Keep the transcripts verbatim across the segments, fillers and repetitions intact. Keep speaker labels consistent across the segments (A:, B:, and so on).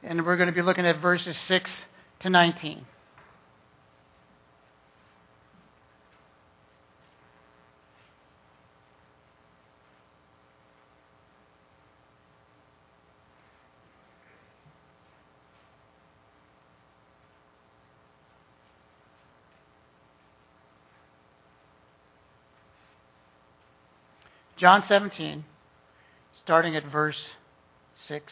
A: And we're going to be looking at verses six to nineteen. John seventeen, starting at verse six.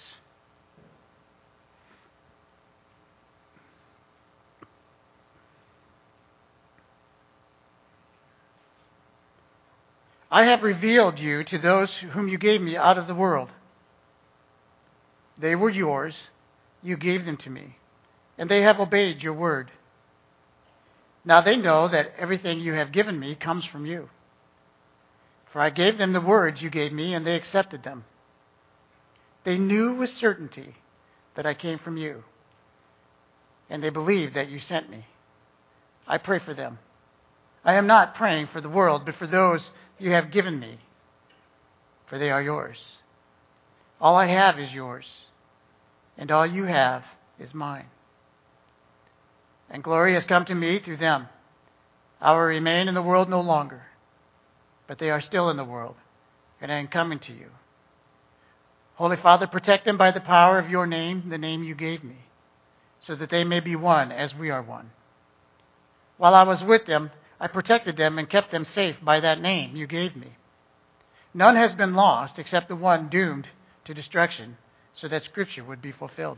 A: I have revealed you to those whom you gave me out of the world. They were yours. You gave them to me, and they have obeyed your word. Now they know that everything you have given me comes from you. For I gave them the words you gave me, and they accepted them. They knew with certainty that I came from you, and they believed that you sent me. I pray for them. I am not praying for the world, but for those you have given me, for they are yours. All I have is yours, and all you have is mine. And glory has come to me through them. I will remain in the world no longer, but they are still in the world, and I am coming to you. Holy Father, protect them by the power of your name, the name you gave me, so that they may be one as we are one. While I was with them, I protected them and kept them safe by that name you gave me. None has been lost except the one doomed to destruction, so that Scripture would be fulfilled.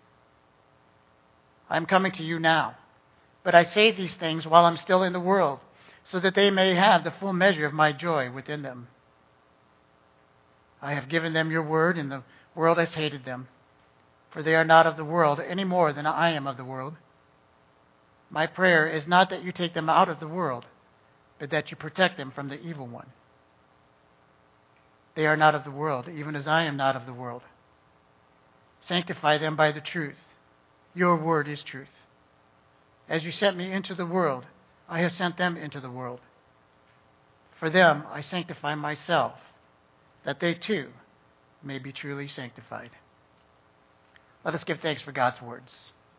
A: I am coming to you now, but I say these things while I'm still in the world, so that they may have the full measure of my joy within them. I have given them your word, and the world has hated them, for they are not of the world any more than I am of the world. My prayer is not that you take them out of the world, but that you protect them from the evil one. They are not of the world, even as I am not of the world. Sanctify them by the truth. Your word is truth. As you sent me into the world, I have sent them into the world. For them I sanctify myself, that they too may be truly sanctified. Let us give thanks for God's words.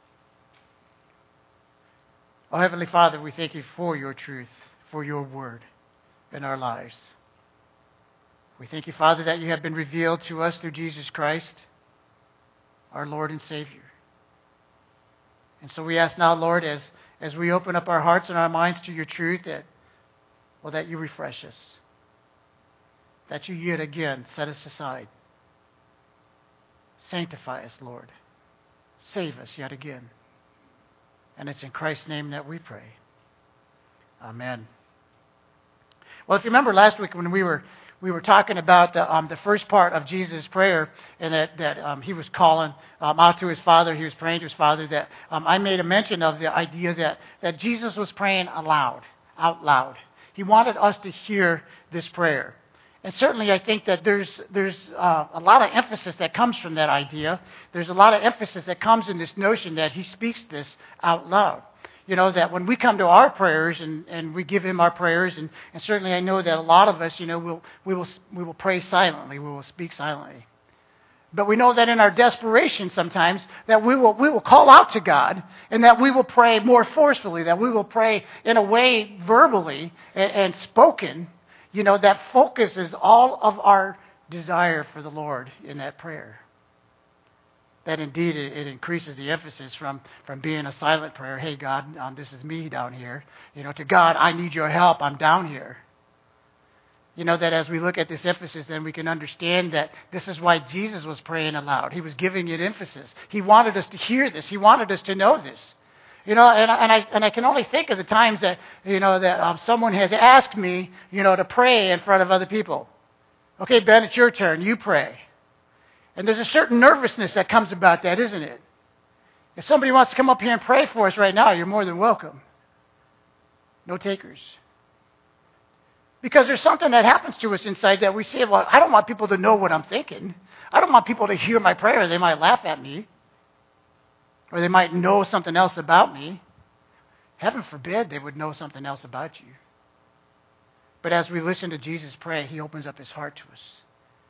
A: Oh, Heavenly Father, we thank you for your truth, for your word in our lives. We thank you, Father, that you have been revealed to us through Jesus Christ, our Lord and Savior. And so we ask now, Lord, as, as we open up our hearts and our minds to your truth, that, well, that you refresh us, that you yet again set us aside. Sanctify us, Lord. Save us yet again. And it's in Christ's name that we pray. Amen. Well, if you remember last week when we were we were talking about the um, the first part of Jesus' prayer, and that that um, he was calling um, out to his Father, he was praying to his Father. That um, I made a mention of the idea that that Jesus was praying aloud, out loud. He wanted us to hear this prayer. And certainly I think that there's there's uh, a lot of emphasis that comes from that idea. There's a lot of emphasis that comes in this notion that he speaks this out loud. You know, that when we come to our prayers and, and we give him our prayers, and, and certainly I know that a lot of us, you know, we'll, we will we will pray silently, we will speak silently. But we know that in our desperation sometimes that we will we will call out to God, and that we will pray more forcefully, that we will pray in a way verbally and, and spoken, you know, that focuses all of our desire for the Lord in that prayer. That indeed it, it increases the emphasis from, from being a silent prayer, hey God, um, this is me down here, you know, to God, I need your help, I'm down here. You know, that as we look at this emphasis, then we can understand that this is why Jesus was praying aloud. He was giving it emphasis. He wanted us to hear this. He wanted us to know this. You know, and, and I and I can only think of the times that, you know, that um, someone has asked me, you know, to pray in front of other people. Okay, Ben, it's your turn. You pray. And there's a certain nervousness that comes about that, isn't it? If somebody wants to come up here and pray for us right now, you're more than welcome. No takers. Because there's something that happens to us inside that we say, well, I don't want people to know what I'm thinking. I don't want people to hear my prayer. They might laugh at me. Or they might know something else about me. Heaven forbid they would know something else about you. But as we listen to Jesus pray, he opens up his heart to us.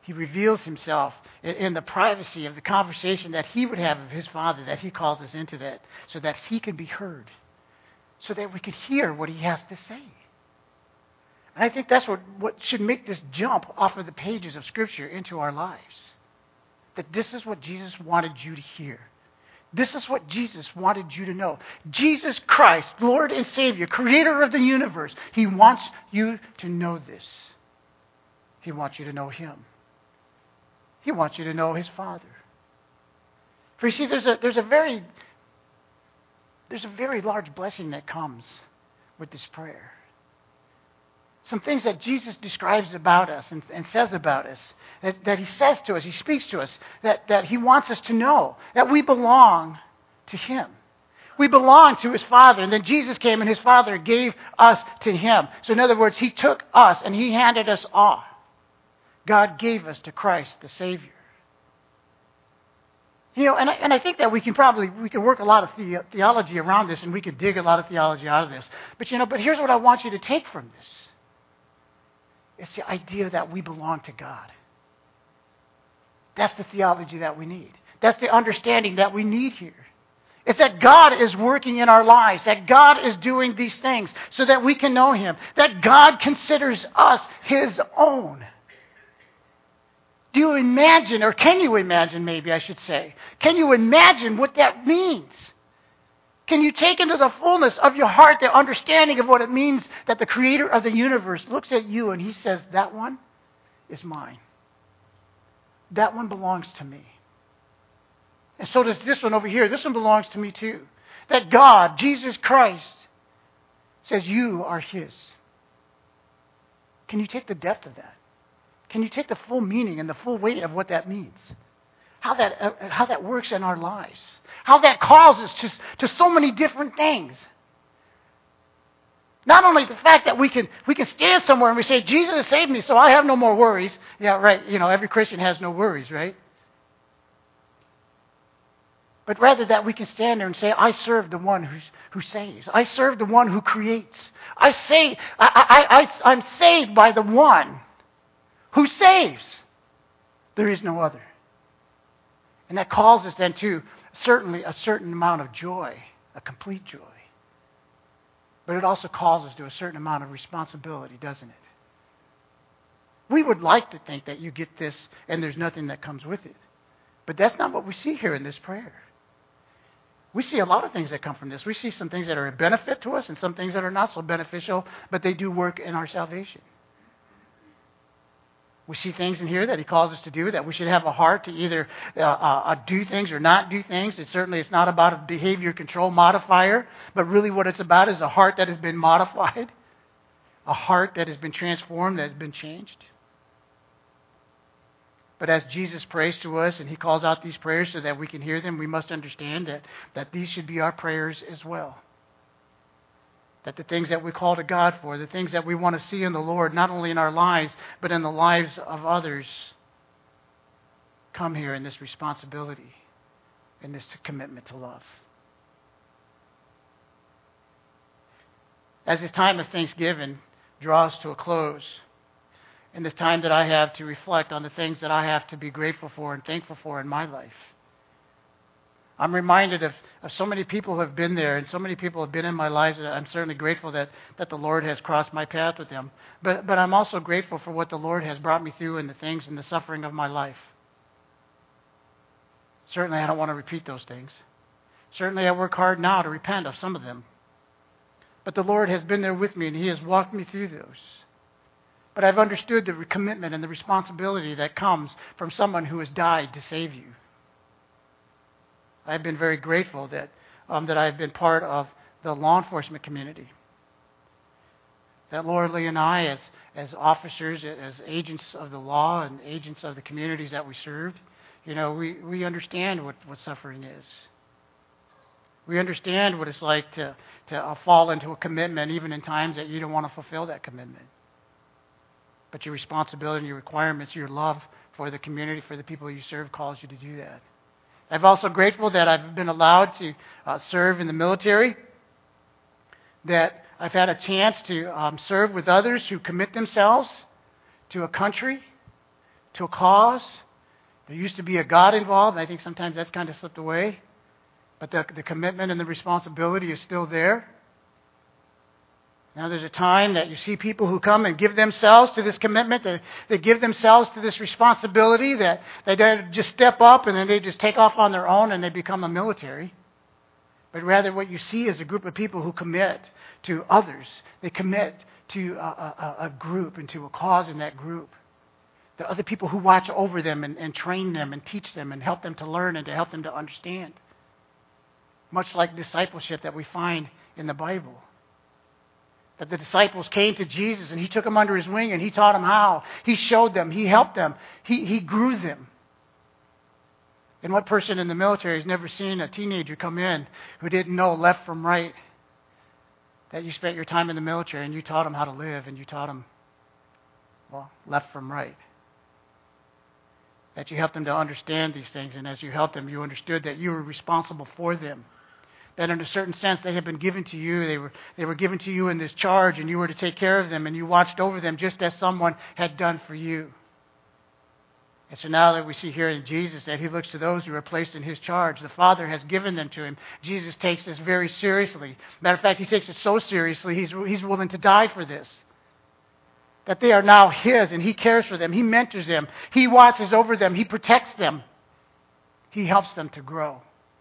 A: He reveals himself in, in the privacy of the conversation that he would have of his Father, that he calls us into that, so that he can be heard, so that we could hear what he has to say. And I think that's what, what should make this jump off of the pages of Scripture into our lives. That this is what Jesus wanted you to hear. This is what Jesus wanted you to know. Jesus Christ, Lord and Savior, Creator of the universe, He wants you to know this. He wants you to know Him. He wants you to know His Father. For you see, there's a, there's a very, there's a very large blessing that comes with this prayer. Some things that Jesus describes about us and, and says about us, that, that He says to us, He speaks to us, that, that He wants us to know, that we belong to Him. We belong to His Father, and then Jesus came and His Father gave us to Him. So in other words, He took us and He handed us off. God gave us to Christ the Savior. You know, and I, and I think that we can probably, we can work a lot of the, theology around this, and we can dig a lot of theology out of this. But you know, but here's what I want you to take from this. It's the idea that we belong to God. That's the theology that we need. That's the understanding that we need here. It's that God is working in our lives, that God is doing these things so that we can know Him, that God considers us His own. Do you imagine, or can you imagine maybe I should say, can you imagine what that means? Can you take into the fullness of your heart the understanding of what it means that the Creator of the universe looks at you and He says, that one is mine. That one belongs to me. And so does this one over here. This one belongs to me too. That God, Jesus Christ, says you are His. Can you take the depth of that? Can you take the full meaning and the full weight of what that means? How that, uh, how that works in our lives. How that calls us to, to so many different things. Not only the fact that we can we can stand somewhere and we say, Jesus has saved me, so I have no more worries. Yeah, right. You know, every Christian has no worries, right? But rather that we can stand there and say, I serve the one who's, who saves. I serve the one who creates. I say, I, I, I, I'm saved by the one who saves. There is no other. And that calls us then to certainly a certain amount of joy, a complete joy. But it also calls us to a certain amount of responsibility, doesn't it? We would like to think that you get this and there's nothing that comes with it. But that's not what we see here in this prayer. We see a lot of things that come from this. We see some things that are a benefit to us and some things that are not so beneficial, but they do work in our salvation. We see things in here that He calls us to do, that we should have a heart to either uh, uh, do things or not do things. It certainly it's not about a behavior control modifier, but really what it's about is a heart that has been modified, a heart that has been transformed, that has been changed. But as Jesus prays to us and He calls out these prayers so that we can hear them, we must understand that, that these should be our prayers as well. That the things that we call to God for, the things that we want to see in the Lord, not only in our lives, but in the lives of others, come here in this responsibility, in this commitment to love. As this time of Thanksgiving draws to a close, in this time that I have to reflect on the things that I have to be grateful for and thankful for in my life, I'm reminded of, of so many people who have been there and so many people have been in my life. And I'm certainly grateful that, that the Lord has crossed my path with them. But, but I'm also grateful for what the Lord has brought me through and the things and the suffering of my life. Certainly I don't want to repeat those things. Certainly I work hard now to repent of some of them. But the Lord has been there with me and He has walked me through those. But I've understood the commitment and the responsibility that comes from someone who has died to save you. I've been very grateful that um, that I've been part of the law enforcement community. That Laura Lee and I, as as officers, as agents of the law and agents of the communities that we served, you know, we, we understand what, what suffering is. We understand what it's like to, to uh, fall into a commitment even in times that you don't want to fulfill that commitment. But your responsibility and your requirements, your love for the community, for the people you serve, calls you to do that. I'm also grateful that I've been allowed to uh, serve in the military, that I've had a chance to um, serve with others who commit themselves to a country, to a cause. There used to be a God involved. I think sometimes that's kind of slipped away. But the, the commitment and the responsibility is still there. Now there's a time that you see people who come and give themselves to this commitment. They, they give themselves to this responsibility that they just step up and then they just take off on their own and they become a military. But rather what you see is a group of people who commit to others. They commit to a, a, a group and to a cause in that group. The other people who watch over them and, and train them and teach them and help them to learn and to help them to understand. Much like discipleship that we find in the Bible. That the disciples came to Jesus and He took them under His wing and He taught them how. He showed them. He helped them. He, he grew them. And what person in the military has never seen a teenager come in who didn't know left from right? That you spent your time in the military and you taught them how to live and you taught them, well, left from right. That you helped them to understand these things, and as you helped them, you understood that you were responsible for them. That in a certain sense they had been given to you. They were they were given to you in this charge, and you were to take care of them, and you watched over them just as someone had done for you. And so now that we see here in Jesus that He looks to those who are placed in His charge. The Father has given them to Him. Jesus takes this very seriously. Matter of fact, He takes it so seriously, He's, he's willing to die for this. That they are now His, and He cares for them. He mentors them. He watches over them. He protects them. He helps them to grow.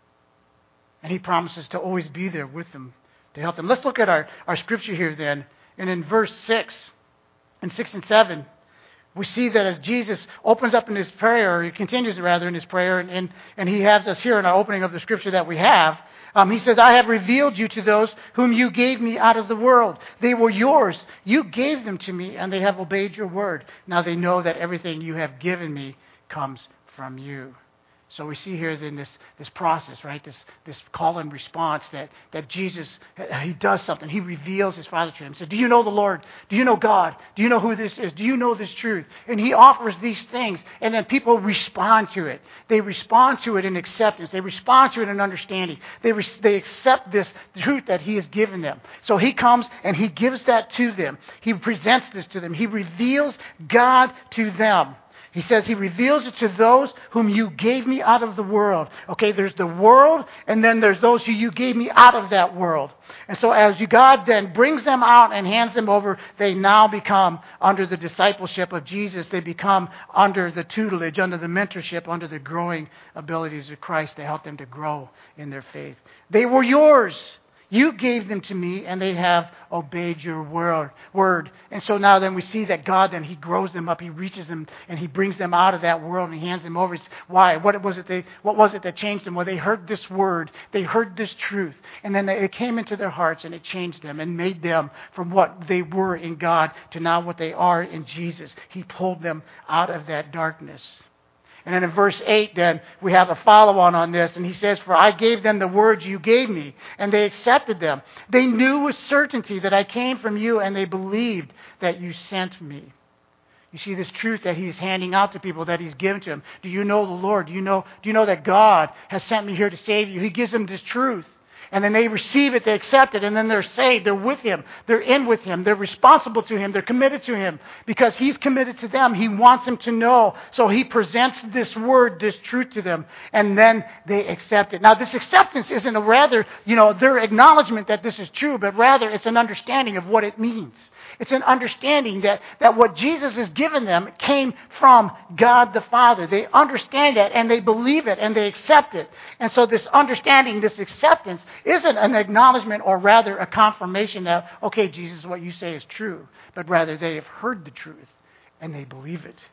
A: And He promises to always be there with them to help them. Let's look at our, our scripture here then. And in verse six, in six and seven, we see that as Jesus opens up in His prayer, or He continues rather in His prayer, and, and, and He has us here in our opening of the scripture that we have, Um, he says, I have revealed you to those whom you gave me out of the world. They were yours. You gave them to me, and they have obeyed your word. Now they know that everything you have given me comes from you. So we see here then this, this process, right? This this call and response that, that Jesus, He does something. He reveals His Father to him. He said, do you know the Lord? Do you know God? Do you know who this is? Do you know this truth? And He offers these things, and then people respond to it. They respond to it in acceptance. They respond to it in understanding. They, re- they accept this truth that He has given them. So He comes and He gives that to them. He presents this to them. He reveals God to them. He says He reveals it to those whom you gave me out of the world. Okay, there's the world, and then there's those who you gave me out of that world. And so as you, God then brings them out and hands them over, they now become under the discipleship of Jesus. They become under the tutelage, under the mentorship, under the growing abilities of Christ to help them to grow in their faith. They were yours. You gave them to me, and they have obeyed your word. And so now then we see that God then, He grows them up. He reaches them, and He brings them out of that world, and He hands them over. It's why? What was it they, what was it that changed them? Well, they heard this word. They heard this truth. And then they, it came into their hearts, and it changed them and made them from what they were in God to now what they are in Jesus. He pulled them out of that darkness. And then in verse eight, then, we have a follow-on on this. And He says, for I gave them the words you gave me, and they accepted them. They knew with certainty that I came from you, and they believed that you sent me. You see this truth that He's handing out to people, that He's given to them. Do you know the Lord? Do you know, do you know that God has sent me here to save you? He gives them this truth. And then they receive it, they accept it, and then they're saved. They're with Him. They're in with Him. They're responsible to Him. They're committed to Him. Because He's committed to them. He wants them to know. So He presents this word, this truth to them. And then they accept it. Now this acceptance isn't a rather, you know, their acknowledgement that this is true, but rather it's an understanding of what it means. It's an understanding that, that what Jesus has given them came from God the Father. They understand that, and they believe it, and they accept it. And so this understanding, this acceptance, isn't an acknowledgement or rather a confirmation that, okay, Jesus, what you say is true. But rather they have heard the truth, and they believe it.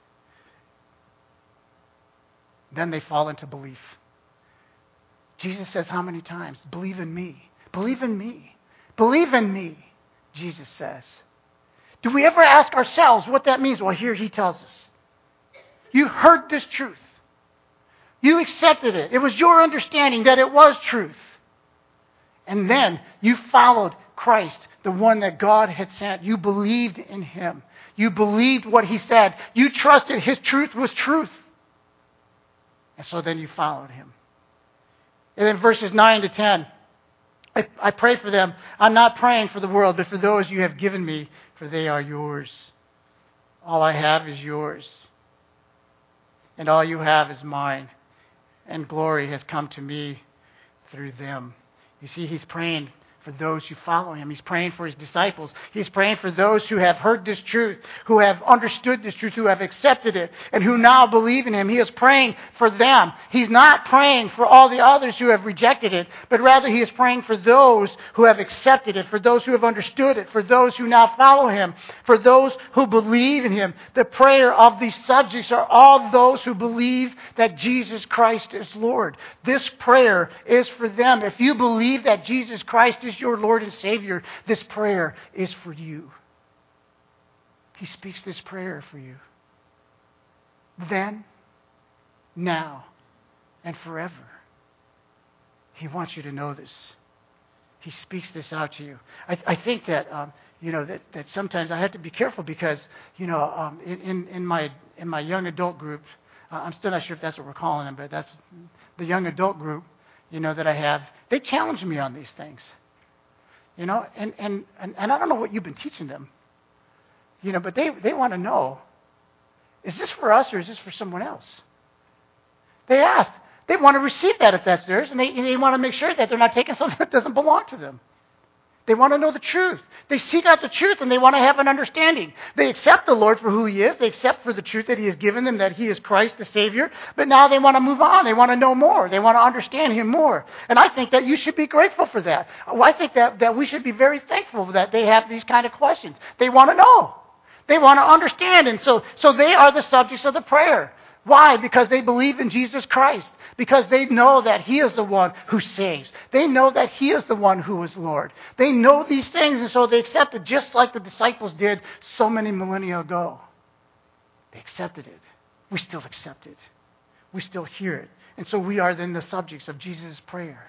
A: Then they fall into belief. Jesus says how many times? Believe in me. Believe in me. Believe in me, Jesus says. Do we ever ask ourselves what that means? Well, here He tells us. You heard this truth. You accepted it. It was your understanding that it was truth. And then you followed Christ, the one that God had sent. You believed in Him. You believed what He said. You trusted His truth was truth. And so then you followed Him. And then verses nine to ten. I, I pray for them. I'm not praying for the world, but for those you have given me, for they are yours. All I have is yours. and all you have is mine, and glory has come to me through them. You see, he's praying for those who follow him. He's praying for his disciples. He's praying for those who have heard this truth, who have understood this truth, who have accepted it, and who now believe in him. He is praying for them. He's not praying for all the others who have rejected it, but rather he is praying for those who have accepted it, for those who have understood it, for those who now follow him, for those who believe in him. The prayer of these subjects are all those who believe that Jesus Christ is Lord. This prayer is for them. If you believe that Jesus Christ is your Lord and Savior, this prayer is for you. He speaks this prayer for you. Then, now, and forever. He wants you to know this. He speaks this out to you. I, I think that um, you know that, that sometimes I have to be careful because you know um, in, in in my in my young adult group, uh, I'm still not sure if that's what we're calling them, but that's the young adult group. You know that I have. They challenge me on these things. You know, and, and, and, and I don't know what you've been teaching them. You know, but they, they want to know, is this for us or is this for someone else? They ask. They want to receive that if that's theirs, and they, they want to make sure that they're not taking something that doesn't belong to them. They want to know the truth. They seek out the truth, and they want to have an understanding. They accept the Lord for who he is. They accept for the truth that he has given them, that he is Christ the Savior. But now they want to move on. They want to know more. They want to understand him more. And I think that you should be grateful for that. I think that, that we should be very thankful that they have these kind of questions. They want to know. They want to understand. And so, so they are the subjects of the prayer. Why? Because they believe in Jesus Christ. Because they know that he is the one who saves. They know that he is the one who is Lord. They know these things, and so they accept it just like the disciples did so many millennia ago. They accepted it. We still accept it. We still hear it. And so we are then the subjects of Jesus' prayer.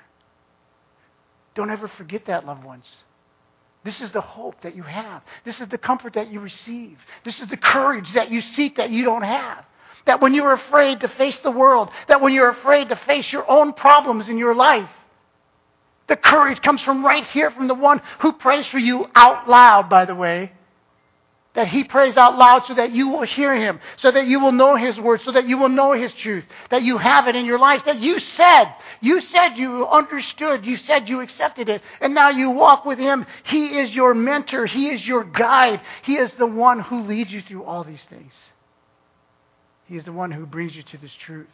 A: Don't ever forget that, loved ones. This is the hope that you have. This is the comfort that you receive. This is the courage that you seek that you don't have. That when you're afraid to face the world, that when you're afraid to face your own problems in your life, the courage comes from right here, from the one who prays for you out loud, by the way. That he prays out loud so that you will hear him, so that you will know his word, so that you will know his truth, that you have it in your life, that you said, you said you understood, you said you accepted it, and now you walk with him. He is your mentor. He is your guide. He is the one who leads you through all these things. He is the one who brings you to this truth.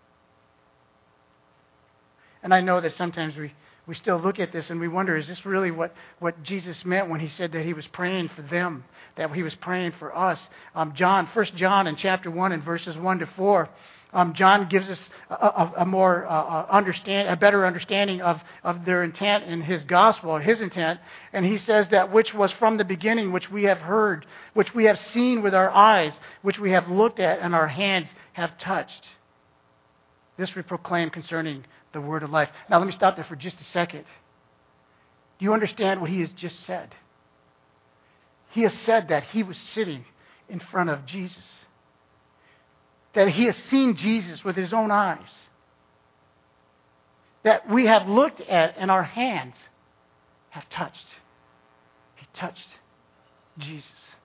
A: And I know that sometimes we, we still look at this and we wonder, is this really what, what Jesus meant when he said that he was praying for them, that he was praying for us? Um, John, First John in chapter one and verses one to four, um, John gives us a, a, a more uh, understand, a better understanding of, of their intent in his gospel, his intent. And he says that which was from the beginning, which we have heard, which we have seen with our eyes, which we have looked at and our hands have touched. This we proclaim concerning the word of life. Now let me stop there for just a second. Do you understand what he has just said? He has said that he was sitting in front of Jesus. That he has seen Jesus with his own eyes. That we have looked at and our hands have touched. He touched Jesus.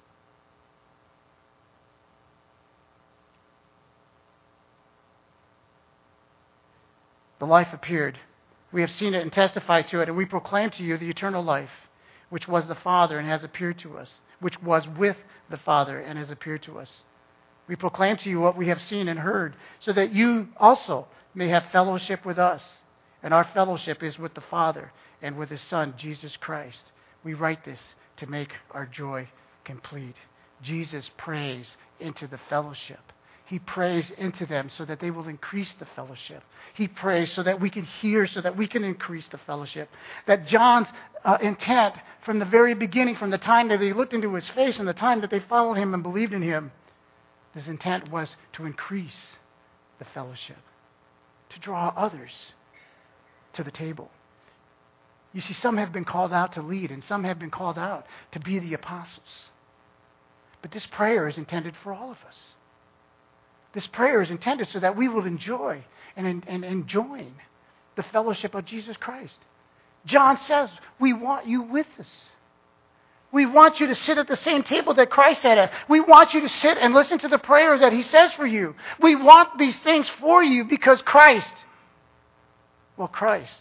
A: The life appeared. We have seen it and testified to it, and we proclaim to you the eternal life, which was the Father and has appeared to us, which was with the Father and has appeared to us. We proclaim to you what we have seen and heard, so that you also may have fellowship with us. And our fellowship is with the Father and with his Son, Jesus Christ. We write this to make our joy complete. Jesus prays into the fellowship. He prays into them so that they will increase the fellowship. He prays so that we can hear, so that we can increase the fellowship. That John's uh, intent from the very beginning, from the time that they looked into his face and the time that they followed him and believed in him, his intent was to increase the fellowship, to draw others to the table. You see, some have been called out to lead, and some have been called out to be the apostles. But this prayer is intended for all of us. This prayer is intended so that we will enjoy and, and, and join the fellowship of Jesus Christ. John says, we want you with us. We want you to sit at the same table that Christ sat at. We want you to sit and listen to the prayer that he says for you. We want these things for you because Christ, well, Christ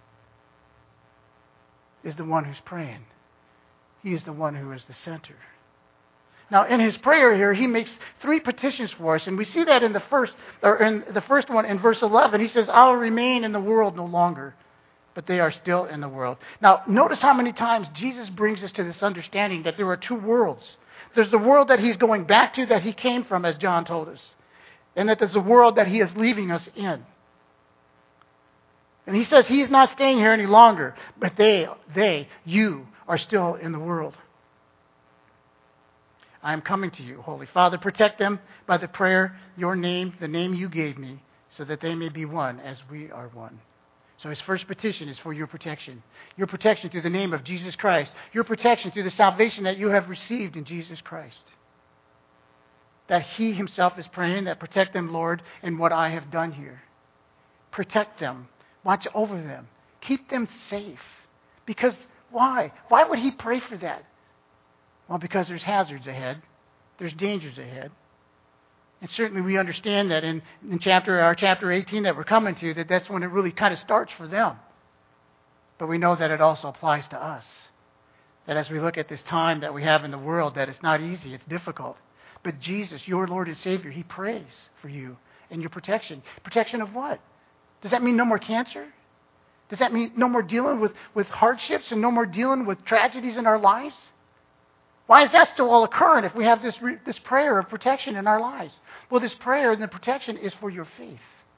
A: is the one who's praying. He is the one who is the center. Now, in his prayer here, he makes three petitions for us, and we see that in the first, or in the first one in verse eleven. He says, "I'll remain in the world no longer, but they are still in the world." Now, notice how many times Jesus brings us to this understanding that there are two worlds. There's the world that he's going back to, that he came from, as John told us, and that there's a world that he is leaving us in. And he says he is not staying here any longer, but they, they, you, are still in the world. "I am coming to you, Holy Father. Protect them by the prayer, your name, the name you gave me, so that they may be one as we are one." So his first petition is for your protection. Your protection through the name of Jesus Christ. Your protection through the salvation that you have received in Jesus Christ. That he himself is praying that protect them, Lord, in what I have done here. Protect them. Watch over them. Keep them safe. Because why? Why would he pray for that? Well, because there's hazards ahead. There's dangers ahead. And certainly we understand that in, in chapter our chapter eighteen that we're coming to, that that's when it really kind of starts for them. But we know that it also applies to us. That as we look at this time that we have in the world, that it's not easy, it's difficult. But Jesus, your Lord and Savior, he prays for you and your protection. Protection of what? Does that mean no more cancer? Does that mean no more dealing with, with hardships and no more dealing with tragedies in our lives? Why is that still all occurring if we have this, this prayer of protection in our lives? Well, this prayer and the protection is for your faith.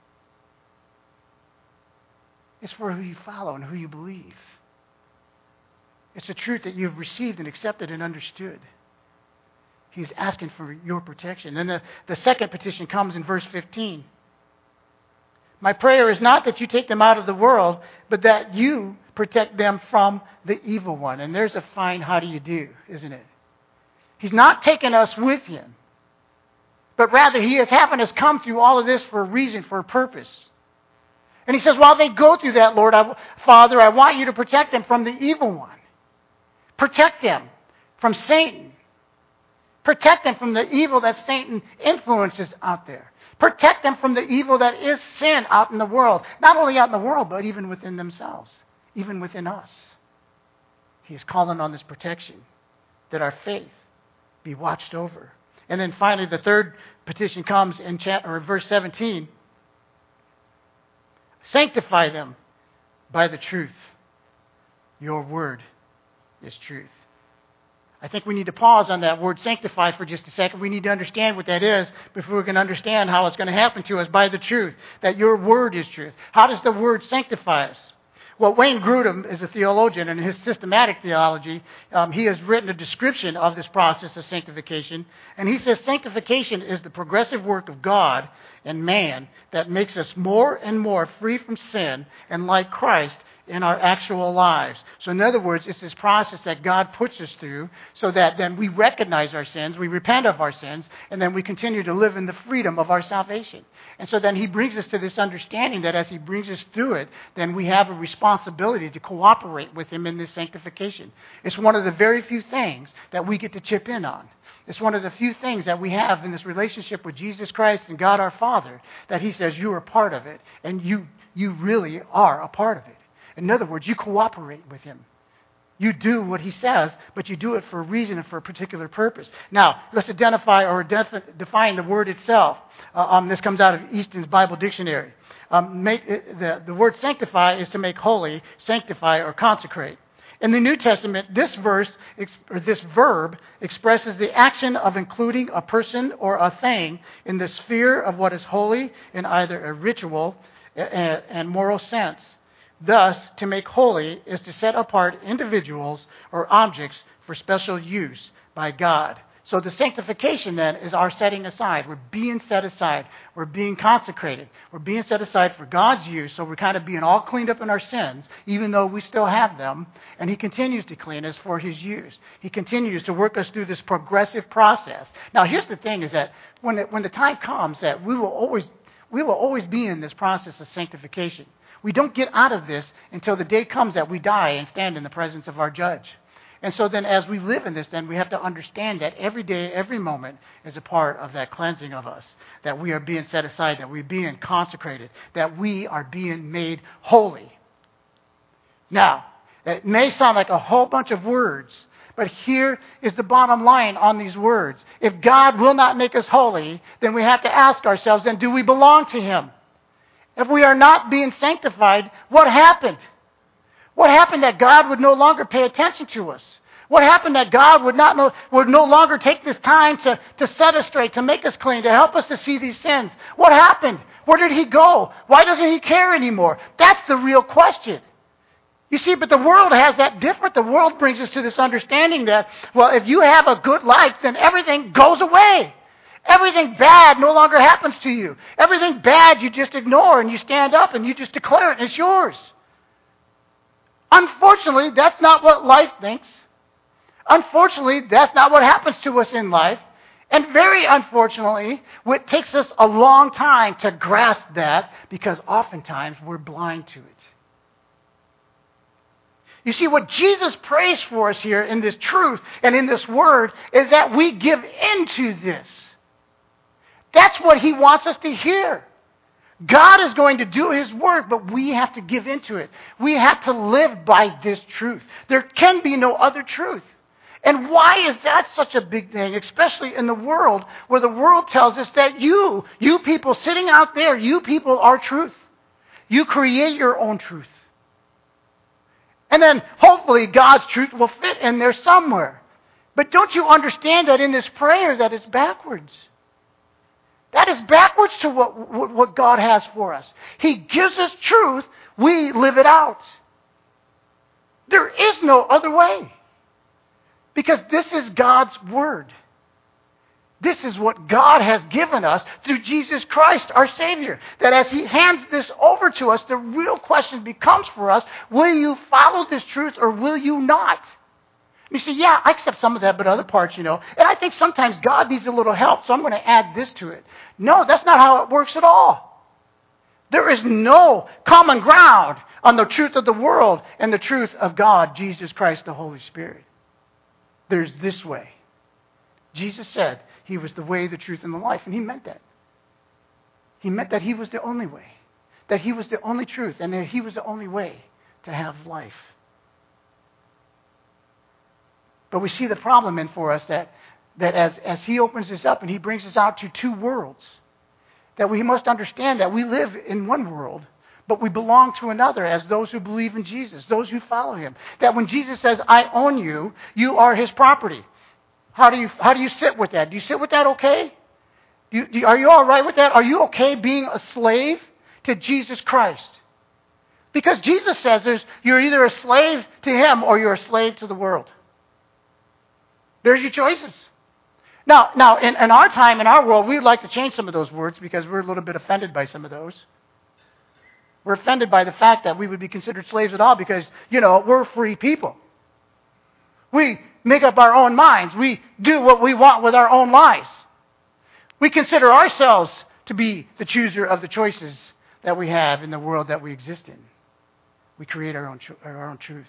A: It's for who you follow and who you believe. It's the truth that you've received and accepted and understood. He's asking for your protection. Then the, the second petition comes in verse fifteen. "My prayer is not that you take them out of the world, but that you protect them from the evil one." And there's a fine how do you do, isn't it? He's not taking us with him, but rather he is having us come through all of this for a reason, for a purpose. And he says, while they go through that, Lord, I, Father, I want you to protect them from the evil one. Protect them from Satan. Protect them from the evil that Satan influences out there. Protect them from the evil that is sin out in the world. Not only out in the world, but even within themselves, even within us. He is calling on this protection, that our faith be watched over. And then finally, the third petition comes in chapter, or verse seventeen. "Sanctify them by the truth. Your word is truth." I think we need to pause on that word sanctify for just a second. We need to understand what that is before we can understand how it's going to happen to us by the truth, that your word is truth. How does the word sanctify us? Well, Wayne Grudem is a theologian, and in his systematic theology, um, he has written a description of this process of sanctification. And he says sanctification is the progressive work of God and man that makes us more and more free from sin and like Christ in our actual lives. So in other words, it's this process that God puts us through so that then we recognize our sins, we repent of our sins, and then we continue to live in the freedom of our salvation. And so then he brings us to this understanding that as he brings us through it, then we have a responsibility to cooperate with him in this sanctification. It's one of the very few things that we get to chip in on. It's one of the few things that we have in this relationship with Jesus Christ and God our Father, that he says you are part of it, and you, you really are a part of it. In other words, you cooperate with him. You do what he says, but you do it for a reason and for a particular purpose. Now, let's identify or defi- define the word itself. Uh, um, this comes out of Easton's Bible Dictionary. Um, make, uh, the, the word sanctify is to make holy, sanctify, or consecrate. In the New Testament, this verse or this verb expresses the action of including a person or a thing in the sphere of what is holy in either a ritual and moral sense. Thus, to make holy is to set apart individuals or objects for special use by God. So the sanctification then is our setting aside. We're being set aside. We're being consecrated. We're being set aside for God's use. So we're kind of being all cleaned up in our sins, even though we still have them. And he continues to clean us for his use. He continues to work us through this progressive process. Now, here's the thing is that when, it, when the time comes that we will always, we will always be in this process of sanctification. We don't get out of this until the day comes that we die and stand in the presence of our judge. And so then as we live in this, then we have to understand that every day, every moment is a part of that cleansing of us, that we are being set aside, that we're being consecrated, that we are being made holy. Now, it may sound like a whole bunch of words, but here is the bottom line on these words. If God will not make us holy, then we have to ask ourselves, then do we belong to Him? If we are not being sanctified, what happened? What happened that God would no longer pay attention to us? What happened that God would not no, would no longer take this time to, to set us straight, to make us clean, to help us to see these sins? What happened? Where did He go? Why doesn't He care anymore? That's the real question. You see, but the world has that different. The world brings us to this understanding that, well, if you have a good life, then everything goes away. Everything bad no longer happens to you. Everything bad you just ignore and you stand up and you just declare it and it's yours. Unfortunately, that's not what life thinks. Unfortunately, that's not what happens to us in life. And very unfortunately, it takes us a long time to grasp that because oftentimes we're blind to it. You see, what Jesus prays for us here in this truth and in this word is that we give into this. That's what He wants us to hear. God is going to do His work, but we have to give into it. We have to live by this truth. There can be no other truth. And why is that such a big thing, especially in the world where the world tells us that you, you people sitting out there, you people are truth. You create your own truth. And then hopefully God's truth will fit in there somewhere. But don't you understand that in this prayer that it's backwards? That is backwards to what, what, what God has for us. He gives us truth, we live it out. There is no other way. Because this is God's word. This is what God has given us through Jesus Christ, our Savior. That as He hands this over to us, the real question becomes for us, will you follow this truth or will you not? You say, yeah, I accept some of that, but other parts, you know. And I think sometimes God needs a little help, so I'm going to add this to it. No, that's not how it works at all. There is no common ground on the truth of the world and the truth of God, Jesus Christ, the Holy Spirit. There's this way. Jesus said He was the way, the truth, and the life, and He meant that. He meant that He was the only way, that He was the only truth, and that He was the only way to have life. But we see the problem in for us that, that as, as He opens this up and He brings us out to two worlds, that we must understand that we live in one world, but we belong to another as those who believe in Jesus, those who follow Him. That when Jesus says, I own you, you are His property. How do you how do you sit with that? Do you sit with that okay? Do you, do, are you all right with that? Are you okay being a slave to Jesus Christ? Because Jesus says there's, you're either a slave to Him or you're a slave to the world. There's your choices. Now, now in, in our time, in our world, we would like to change some of those words because we're a little bit offended by some of those. We're offended by the fact that we would be considered slaves at all because, you know, we're free people. We make up our own minds. We do what we want with our own lives. We consider ourselves to be the chooser of the choices that we have in the world that we exist in. We create our own, our own truth.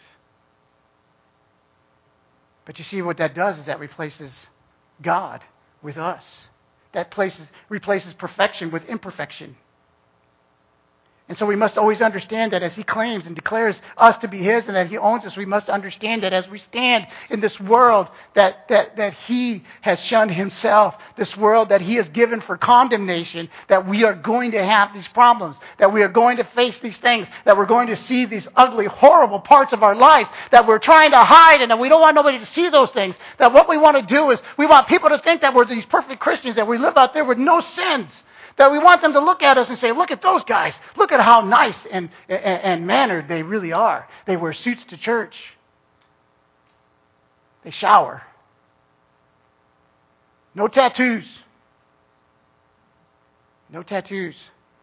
A: But you see what that does is that replaces God with us. That places, replaces perfection with imperfection. And so we must always understand that as He claims and declares us to be His and that He owns us, we must understand that as we stand in this world that, that, that He has shunned Himself, this world that He has given for condemnation, that we are going to have these problems, that we are going to face these things, that we're going to see these ugly, horrible parts of our lives, that we're trying to hide and that we don't want nobody to see those things, that what we want to do is we want people to think that we're these perfect Christians, that we live out there with no sins. That we want them to look at us and say, look at those guys. Look at how nice and, and, and mannered they really are. They wear suits to church. They shower. No tattoos. No tattoos.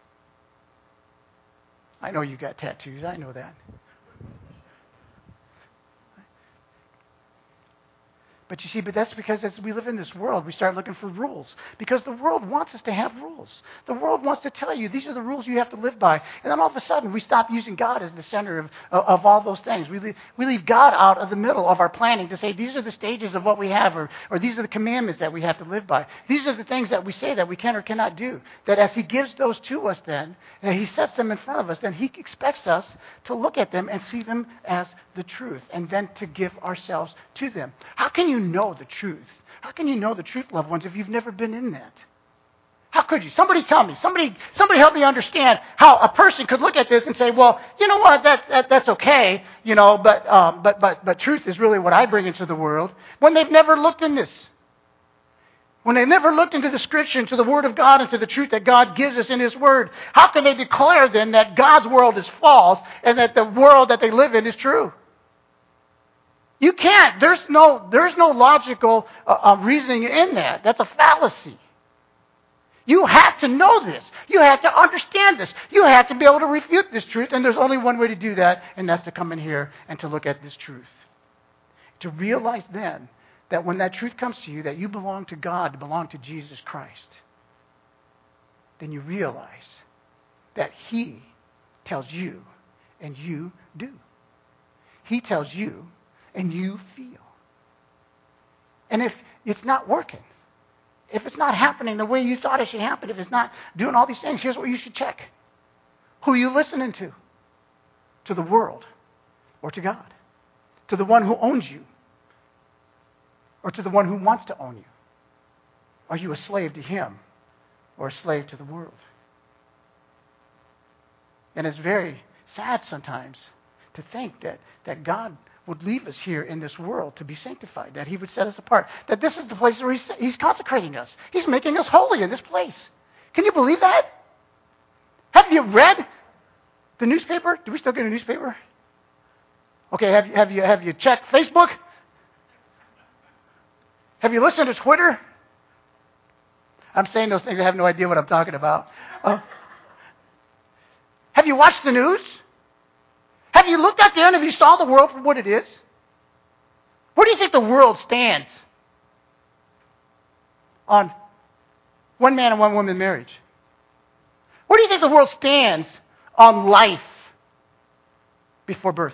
A: I know you got tattoos. I know that. But you see, but that's because as we live in this world, we start looking for rules. Because the world wants us to have rules. The world wants to tell you, these are the rules you have to live by. And then all of a sudden, we stop using God as the center of, of, of all those things. We leave, we leave God out of the middle of our planning to say, these are the stages of what we have, or, or these are the commandments that we have to live by. These are the things that we say that we can or cannot do. That as He gives those to us then, and He sets them in front of us, then He expects us to look at them and see them as the truth, and then to give ourselves to them. How can you know the truth? How can you know the truth, loved ones, if you've never been in that? How could you? Somebody tell me. Somebody somebody help me understand how a person could look at this and say, well, you know what, that, that that's okay, you know, but um, but but but truth is really what I bring into the world, when they've never looked in this. When they've never looked into the Scripture, into the Word of God, into the truth that God gives us in His Word. How can they declare then that God's world is false and that the world that they live in is true? You can't. There's no, there's no logical uh, uh, reasoning in that. That's a fallacy. You have to know this. You have to understand this. You have to be able to refute this truth, and there's only one way to do that, and that's to come in here and to look at this truth. To realize then that when that truth comes to you, that you belong to God, belong to Jesus Christ, then you realize that He tells you, and you do. He tells you, and you feel. And if it's not working, if it's not happening the way you thought it should happen, if it's not doing all these things, here's what you should check. Who are you listening to? To the world or to God? To the one who owns you? Or to the one who wants to own you? Are you a slave to Him or a slave to the world? And it's very sad sometimes to think that, that God would leave us here in this world to be sanctified, that He would set us apart, that this is the place where He's, he's consecrating us. He's making us holy in this place. Can you believe that? Have you read the newspaper? Do we still get a newspaper? Okay, have you, have you, have you checked Facebook? Have you listened to Twitter? I'm saying those things, I have no idea what I'm talking about. Uh, have you watched the news? Have you looked out there and have you saw the world for what it is? Where do you think the world stands on one man and one woman marriage? Where do you think the world stands on life before birth?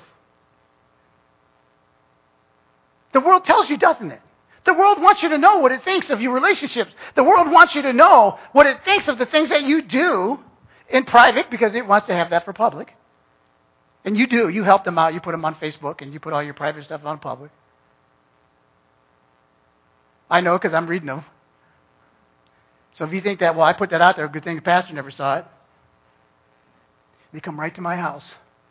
A: The world tells you, doesn't it? The world wants you to know what it thinks of your relationships. The world wants you to know what it thinks of the things that you do in private because it wants to have that for public. And you do. You help them out. You put them on Facebook and you put all your private stuff on public. I know because I'm reading them. So if you think that, well, I put that out there, good thing the pastor never saw it. They come right to my house.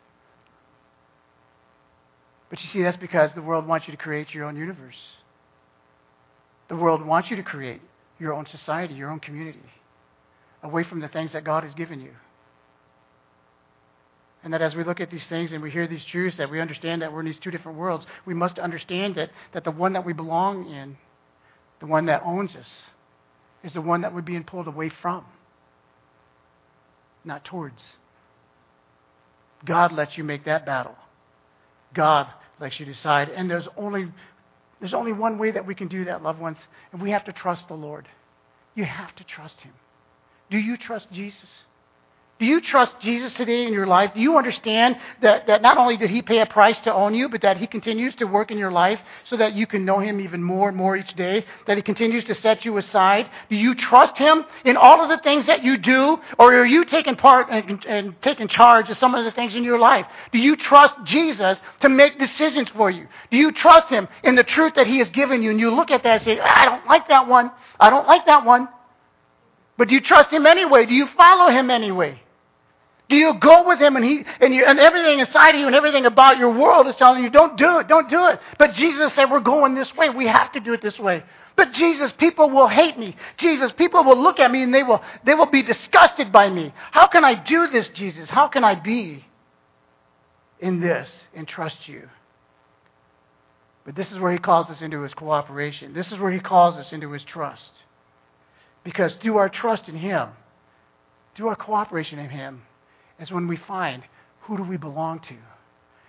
A: But you see, that's because the world wants you to create your own universe. The world wants you to create your own society, your own community, away from the things that God has given you. And that as we look at these things and we hear these truths, that we understand that we're in these two different worlds, we must understand that, that the one that we belong in, the one that owns us, is the one that we're being pulled away from, not towards. God lets you make that battle. God lets you decide. And there's only, there's only one way that we can do that, loved ones, and we have to trust the Lord. You have to trust Him. Do you trust Jesus? Do you trust Jesus today in your life? Do you understand that, that not only did He pay a price to own you, but that He continues to work in your life so that you can know Him even more and more each day? That He continues to set you aside? Do you trust Him in all of the things that you do? Or are you taking part and, and taking charge of some of the things in your life? Do you trust Jesus to make decisions for you? Do you trust Him in the truth that He has given you? And you look at that and say, I don't like that one. I don't like that one. But do you trust Him anyway? Do you follow Him anyway? Do you go with Him and He and, you, and everything inside of you and everything about your world is telling you, don't do it, don't do it. But Jesus said, we're going this way. We have to do it this way. But Jesus, people will hate me. Jesus, people will look at me and they will, they will be disgusted by me. How can I do this, Jesus? How can I be in this and trust you? But this is where He calls us into His cooperation. This is where He calls us into His trust. Because through our trust in Him, through our cooperation in Him, is when we find who do we belong to.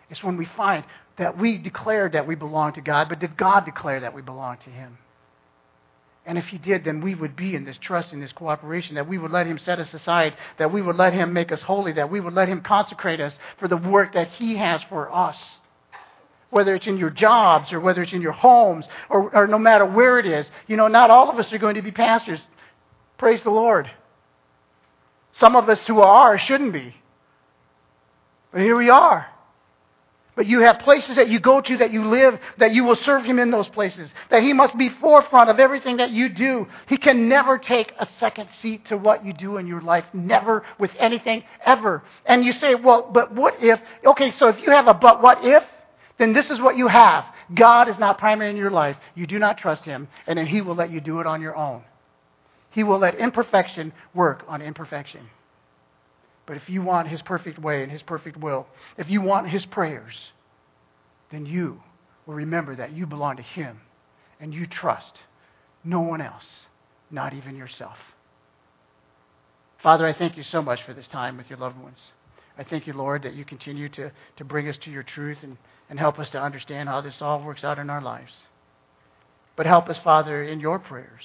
A: It's when we find that we declared that we belong to God, but did God declare that we belong to Him? And if He did, then we would be in this trust, in this cooperation, that we would let Him set us aside, that we would let Him make us holy, that we would let Him consecrate us for the work that He has for us. Whether it's in your jobs or whether it's in your homes or, or no matter where it is. You know, not all of us are going to be pastors. Praise the Lord. Some of us who are shouldn't be. But here we are. But you have places that you go to, that you live, that you will serve Him in those places. That He must be forefront of everything that you do. He can never take a second seat to what you do in your life. Never with anything, ever. And you say, well, but what if? Okay, so if you have a but what if, then this is what you have. God is not primary in your life. You do not trust Him, and then He will let you do it on your own. He will let imperfection work on imperfection. But if you want His perfect way and His perfect will, if you want His prayers, then you will remember that you belong to Him, and you trust no one else, not even yourself. Father, I thank You so much for this time with Your loved ones. I thank You, Lord, that You continue to, to bring us to Your truth and, and help us to understand how this all works out in our lives. But help us, Father, in Your prayers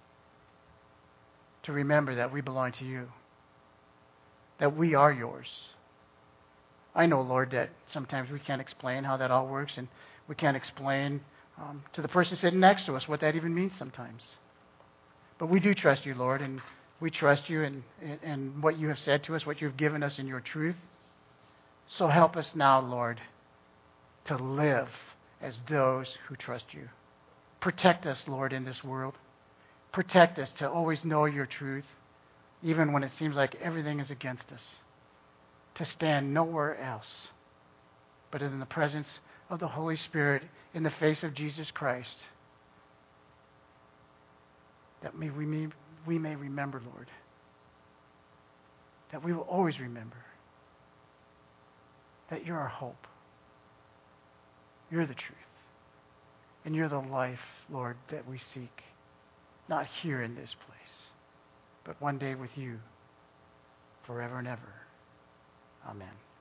A: to remember that we belong to You, that we are Yours. I know, Lord, that sometimes we can't explain how that all works, and we can't explain um, to the person sitting next to us what that even means sometimes. But we do trust You, Lord, and we trust You and, and what You have said to us, what You have given us in Your truth. So help us now, Lord, to live as those who trust You. Protect us, Lord, in this world. Protect us to always know Your truth, even when it seems like everything is against us. To stand nowhere else but in the presence of the Holy Spirit in the face of Jesus Christ. That we may, we may remember, Lord, that we will always remember that You're our hope. You're the truth. And You're the life, Lord, that we seek. Not here in this place, but one day with You forever and ever. Amen.